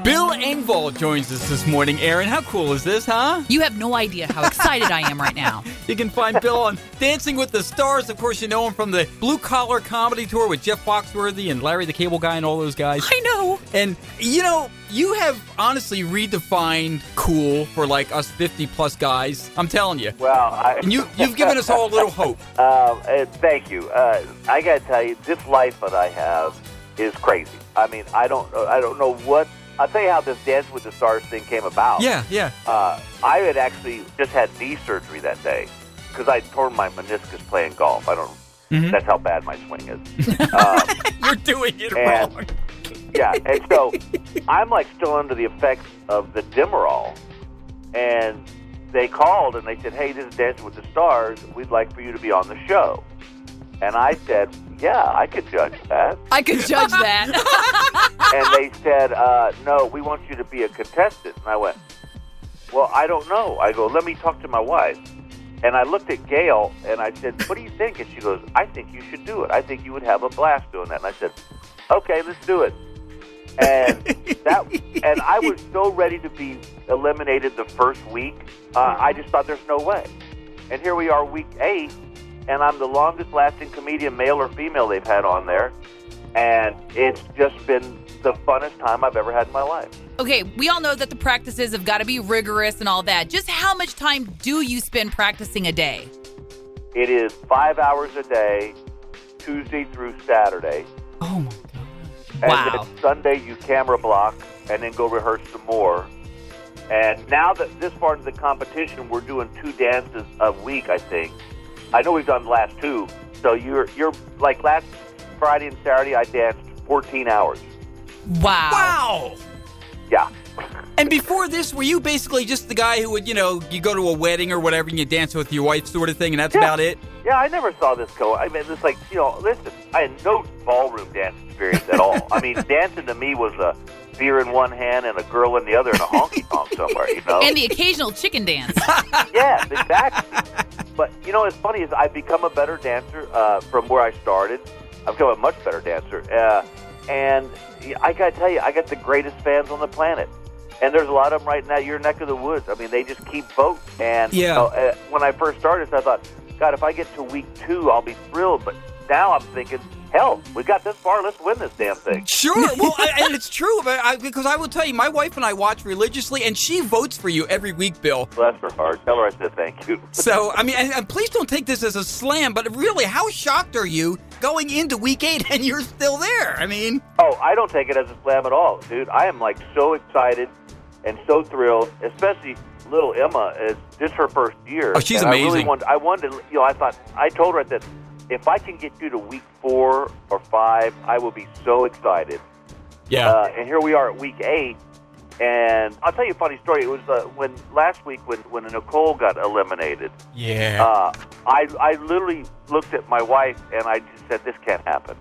Bill Engvall joins us this morning. Aaron, how cool is this, huh? You have no idea how excited I am right now. You can find Bill on Dancing with the Stars. Of course, you know him from the Blue Collar Comedy Tour with Jeff Foxworthy and Larry the Cable Guy and all those guys. I know. And, you have honestly redefined cool for, like, us 50-plus guys. I'm telling you. Well, And you've given us all a little hope. Thank you. I got to tell you, this life that I have is crazy. I mean, I don't know what. I'll tell you how this Dance with the Stars thing came about. Yeah. I had actually just had knee surgery that day because I torn my meniscus playing golf. That's how bad my swing is. You're doing it wrong. Yeah, and so I'm like still under the effects of the Demerol, and they called and they said, "Hey, this is Dancing with the Stars. We'd like for you to be on the show." And I said, "Yeah, I could judge that." I could judge that. And they said, "No, we want you to be a contestant." And I went, "Well, I don't know." I go, "Let me talk to my wife." And I looked at Gail and I said, "What do you think?" And she goes, "I think you should do it. I think you would have a blast doing that." And I said, "Okay, let's do it." And I was so ready to be eliminated the first week. I just thought there's no way. And here we are, week 8, and I'm the longest-lasting comedian, male or female, they've had on there. And it's just been the funnest time I've ever had in my life. Okay, we all know that the practices have got to be rigorous and all that. Just how much time do you spend practicing a day? It is 5 hours a day, Tuesday through Saturday. Oh, my God. And Wow. then Sunday you camera block and then go rehearse some more. And now that this part of the competition, we're doing 2 dances a week, I think. I know we've done the last 2. So you're like last Friday and Saturday, I danced 14 hours. Wow. Yeah. And before this, were you basically just the guy who would, you go to a wedding or whatever and you dance with your wife sort of thing, and that's about it? Yeah, I never saw this go. I mean, it's like, listen, I had no ballroom dance experience at all. I mean, dancing to me was a beer in one hand and a girl in the other and a honky-tonk somewhere, And the occasional chicken dance. Yes, exactly. But, what's funny is I've become a better dancer from where I started. I've become a much better dancer. And I got to tell you, I got the greatest fans on the planet. And there's a lot of them right now, your neck of the woods. I mean, they just keep voting. And when I first started, I thought, God, if I get to week 2, I'll be thrilled. But now I'm thinking, hell, we got this far. Let's win this damn thing. Sure. Well, and it's true. Because I will tell you, my wife and I watch religiously, and she votes for you every week, Bill. Bless her heart. Tell her I said thank you. So, I mean, and please don't take this as a slam, but really, how shocked are you going into week 8 and you're still there? I mean... Oh, I don't take it as a slam at all, dude. I am, like, so excited and so thrilled, especially little Emma. It's just her first year. Oh, she's amazing. I wanted to, I told her that if I can get you to week 4 or 5, I will be so excited. Yeah. And here we are at week 8, and I'll tell you a funny story. It was when last week when Nicole got eliminated. Yeah. I literally looked at my wife and I just said, "This can't happen,"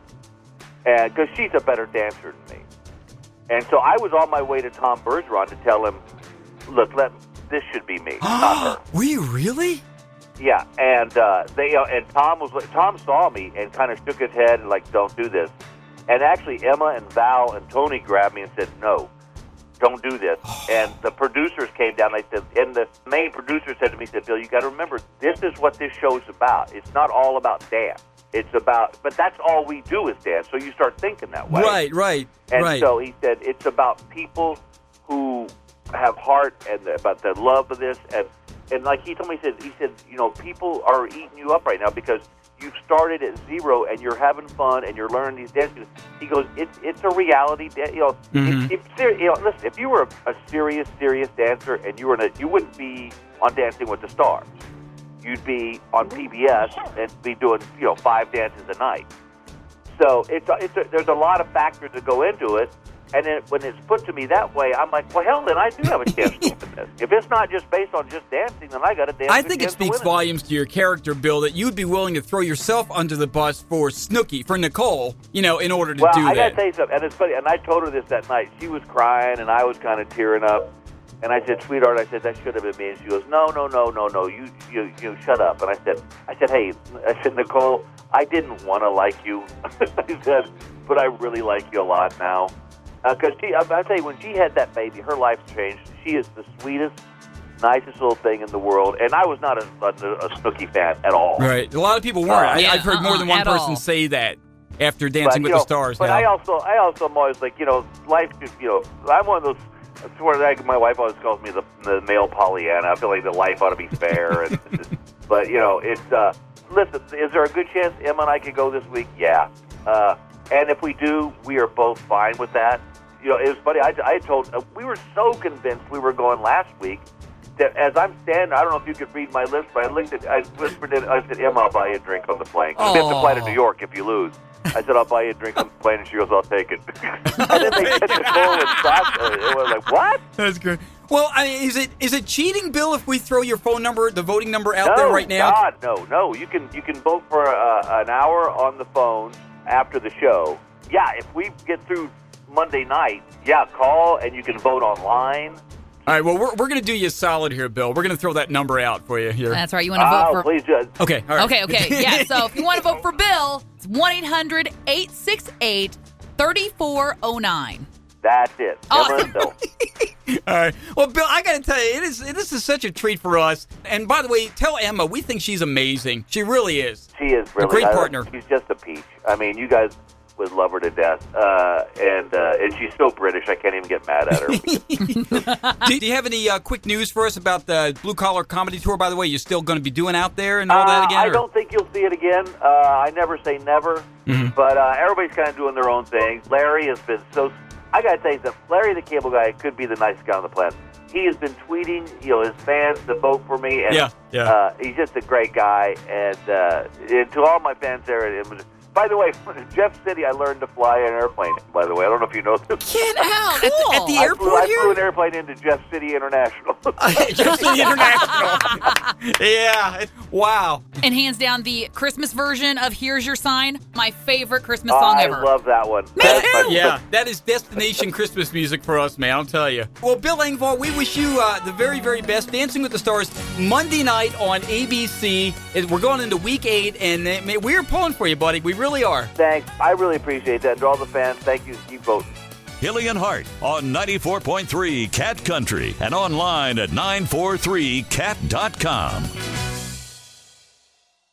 and because she's a better dancer than me. And so I was on my way to Tom Bergeron to tell him, "Look, this should be me, not her." Were you really? Yeah, and and Tom saw me and kind of shook his head and like, "Don't do this." And actually, Emma and Val and Tony grabbed me and said, "No, don't do this." And the producers came down. They said, and the main producer said to me, "Bill, you got to remember, this is what this show's about. It's not all about dance. It's about, but that's all we do is dance." So you start thinking that way. Right. And so he said, it's about people who have heart and about the love of this. And like he told me, he said, people are eating you up right now because you've started at 0 and you're having fun and you're learning these dances. He goes, it's a reality. Listen, if you were a serious dancer and you wouldn't be on Dancing with the Stars. You'd be on PBS and be doing 5 dances a night. So there's a lot of factors that go into it, and then when it's put to me that way, I'm like, well, hell, then I do have a chance to win this. If it's not just based on just dancing, then I got to dance. I think it speaks volumes to your character, Bill, that you'd be willing to throw yourself under the bus for Snooki, for Nicole, in order to do that. Well, I got to tell you something, and it's funny, and I told her this that night. She was crying, and I was kind of tearing up. And I said, "Sweetheart," I said, "that should have been me." And she goes, No, you shut up. And I said, "Hey," I said, "Nicole, I didn't want to like you." I said, "But I really like you a lot now." Because I'll tell you, when she had that baby, her life changed. She is the sweetest, nicest little thing in the world. And I was not a Snooki fan at all. Right. A lot of people weren't. Yeah, I've heard more than one at person all. say that after Dancing with the Stars. But now. I also am always like, life should, I'm one of those. I swear that my wife always calls me the male Pollyanna. I feel like the life ought to be fair. But it's listen. Is there a good chance Emma and I could go this week? Yeah. And if we do, we are both fine with that. It was funny. I told we were so convinced we were going last week that as I'm standing, I don't know if you could read my lips, but I whispered it. I said, Emma, I'll buy you a drink on the plane. You have to fly to New York if you lose. I said, I'll buy you a drink on the plane, and she goes, I'll take it. And then they said Nicole and Sasha. It was like, what? That's great. Well, is it cheating, Bill, if we throw your phone number, the voting number out there right now? God, no. You can vote for an hour on the phone after the show. Yeah, if we get through Monday night, call and you can vote online. All right, well, we're going to do you a solid here, Bill. We're going to throw that number out for you here. That's right. You want to vote for... please do. Okay, all right. Okay. Yeah, so if you want to vote for Bill, it's 1-800-868-3409. That's it. Awesome. Bill. All right. Well, Bill, I got to tell you, this is such a treat for us. And by the way, tell Emma, we think she's amazing. She really is. She is really a great partner. She's just a peach. I mean, you guys would love her to death. And she's so British, I can't even get mad at her. Do you have any quick news for us about the Blue Collar Comedy Tour, by the way? You're still going to be doing out there and all that again? I don't think you'll see it again. I never say never. Mm-hmm. But everybody's kind of doing their own thing. Larry has been so... I got to tell you that Larry the Cable Guy could be the nicest guy on the planet. He has been tweeting, his fans to vote for me. And, he's just a great guy. And to all my fans there, by the way, in Jeff City, I learned to fly an airplane, by the way. I don't know if you know this. Get out. Cool. At the airport I here? flew an airplane into Jeff City International. Jeff City International. Yeah. Wow. And hands down, the Christmas version of Here's Your Sign, my favorite Christmas song ever. I love that one. That is destination Christmas music for us, man, I'll tell you. Well, Bill Engvall, we wish you the very, very best. Dancing with the Stars, Monday night on ABC. We're going into week 8, and we're pulling for you, buddy. We really are. Thanks. I really appreciate that. To all the fans, thank you. Keep voting. Hilly and Hart on 94.3 Cat Country and online at 943cat.com.